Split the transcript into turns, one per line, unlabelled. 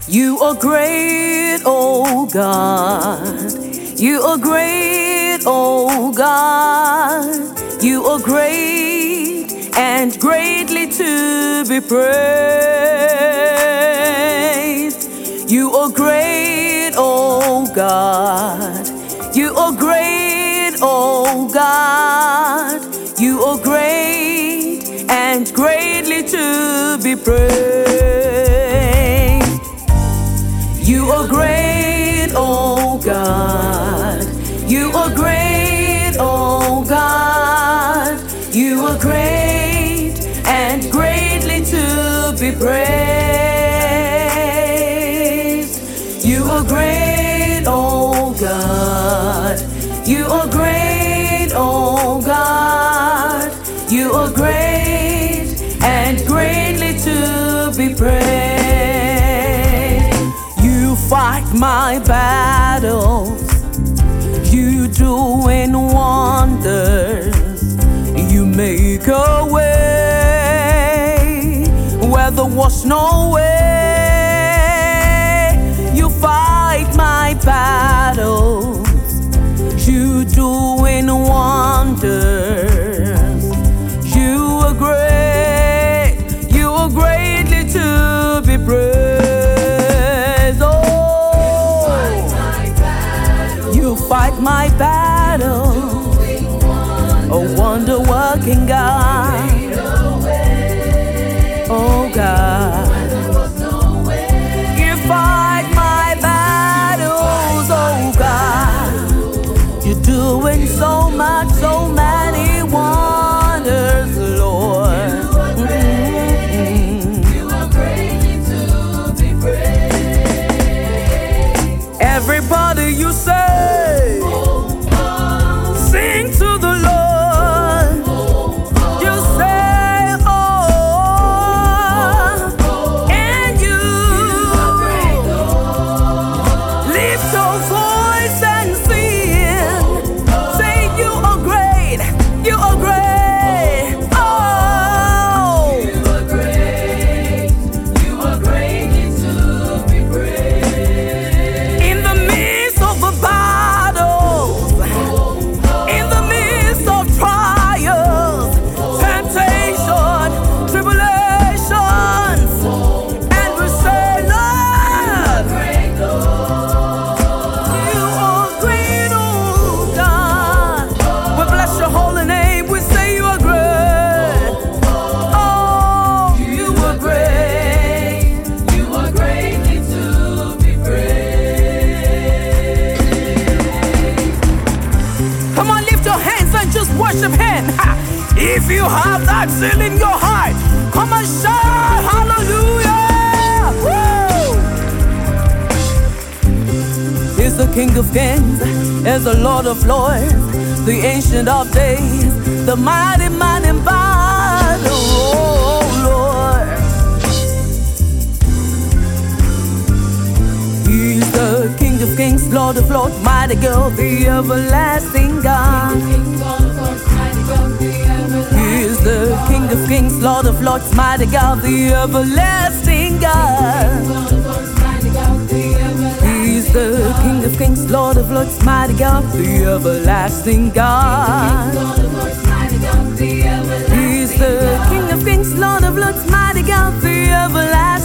You are great, oh God. You are great, oh God. You are great and greatly to be praised. You are great, oh God. You are great, oh God. You are great and greatly to be praised. You are great, oh God. You are great, oh God. You are great and greatly to be praised. You are great, oh God. You are great, oh God. You are great and greatly to be praised. You fight my battles. You doing wonders. You make a way where there was no way. You fight my battles. You doing wonders. You are great. You are greatly to be praised. Oh, you fight my battle. A wonder-working God. Oh God. You fight my battles. Oh God. You're doing so much, so many wonders, Lord.
You are greatly to be praised.
Everybody, you say, sing to the Lord. You say, oh, and you lift your voice and sing. Say, you are great. You are great. Oh,
You are great. You are greatly to be praised.
in the midst of the battles, in the midst of trials, temptation, tribulations, and we say, Lord,
Great Lord.
you are great, oh God. We bless your holy name. We say you are great. Oh, you are great.
You are greatly to be praised.
Come on, lift your hands and just worship Him. Ha. If you have that zeal in your heart, come and shout hallelujah. Woo! He's the King of Kings, is the Lord of Lords, the Ancient of Days, the mighty man in battle. Oh Lord, He's the King of Kings, Lord of Lords, mighty God, the everlasting God. He is the King of Kings, Lord of Lords, mighty God, the everlasting God. He is the King of Kings, Lord of Lords, mighty God, the everlasting God. He is the King of Kings, Lord of Lords, mighty God, the everlasting God.